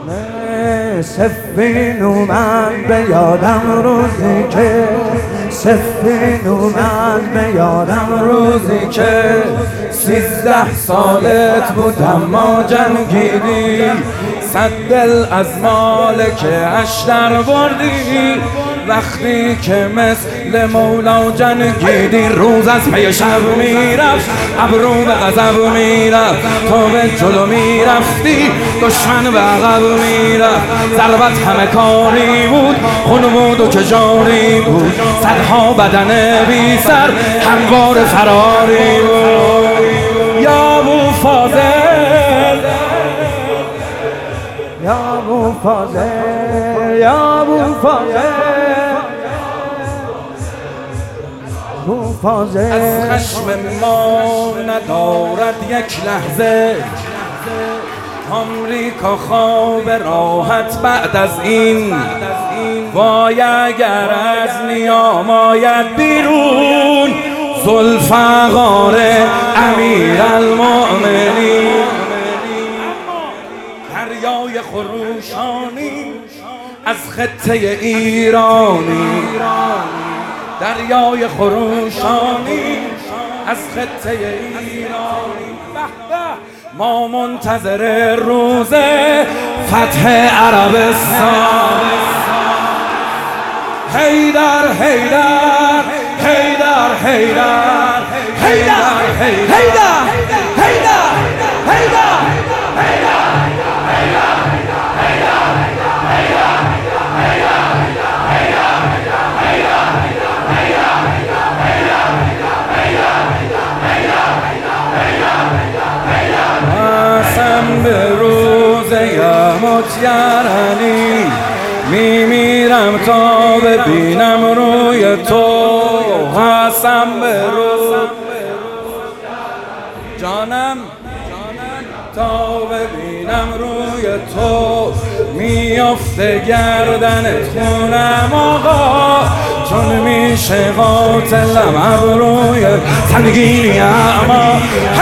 سفین اومد به یادم روزی که سفین اومد به یادم روزی که 13 سالت بودم ما جنگیدی 100 دل از مالکش در بردی وقتی که مثل مولا جنگیدی روز از پی شب میرفت ابرو به غضب میرفت تو به جلو میرفتی دشمن به عقب میرفت ضربت همه کاری بود خون بود و کجاری بود صدها بدن بی سر هموار فراری بود یا ابو فاضل یا ابو فاضل یا ابو فاضل از خشم ما ندارد یک لحظه آمریکا خواب راحت بعد از این وای اگر از نیام آید بیرون ذوالفقار امیرالمؤمنین دریای خروشانی از خطه ایرانی دریای خروشانی از خطه ایرانی ما منتظر روز فتح عربستان حیدر حیدر حیدر حیدر حیدر حیدر حیدر به روز یمت یرانی میمیرم تا ببینم روی تو قسم به روز جانم تا ببینم روی تو میافته گردنت خونم آقا چون میشه قاتلم ابروی سنگینی اما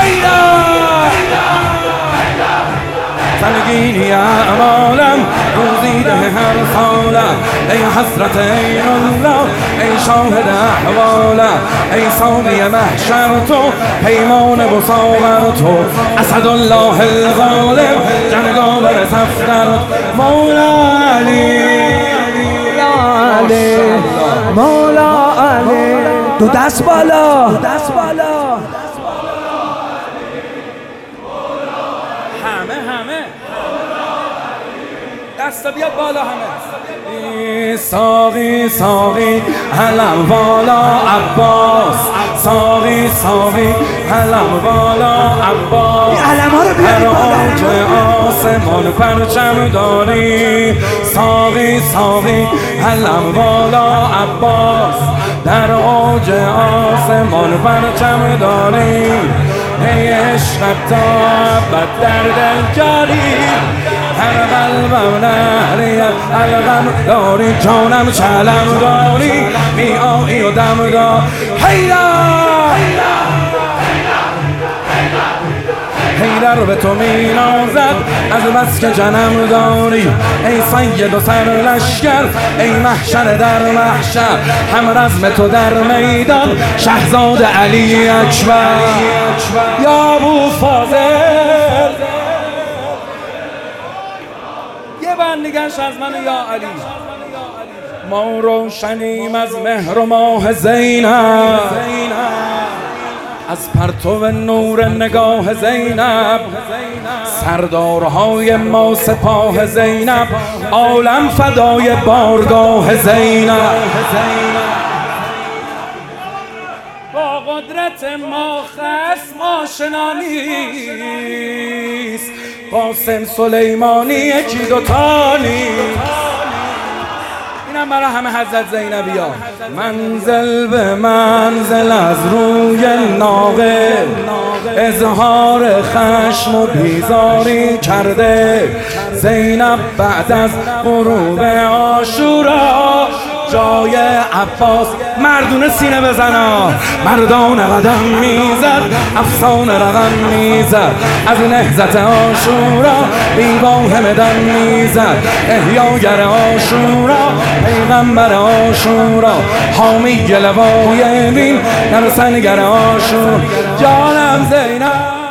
سنگینی اعمالم روزیده هر سالم ای حسرت این الله ای شاهد احوالم ای سامی محشر تو پیمان بساور تو اسدالله الغالب جنگاور صفدر مولا علی مولا علی دو دست بالا همه دستا بیاد بالا همه ساقی ساقی علم والا عباس ساقی ساقی علم والا عباس علم ها رو بیاری بالا آسمان پرچم داری ساقی ساقی علم والا عباس در اوج آسمان پرچم داری ای عشقت تا ابد در دل جاری هر قلبم نهریت الغم داری جانم چلم داری می آیی و دم دار حیدر به تو می نازد از بس که جنم داری ای سید و سر لشکر ای محشر در محشر هم رزم تو در میدان شهزاد علی اکبر یا ابو فاضل یه بندگش از من یا علی ما روشنیم از مهر و ماه زینب از پرتو نور نگاه زینب سردارهای ما سپاه زینب عالم فدای بارگاه زینب با قدرت ما خصم آشنا نیست قاسم سلیمانی یکی دوتا نیست اینم برای همه حضرت زینبی ها منزل به منزل از روی ناقه اظهار خشم و بیزاری کرده زینب بعد از غروب عاشورا جای عباس مردونه سینه بزنا، مردان قدم میزد، افسانه رقم میزد، از نهضت عاشورا دیوان همه دم میزد، احیاگر عاشورا پیغمبر عاشورا، حامی لوای دین نرسنگر عاشور، جانم زینب.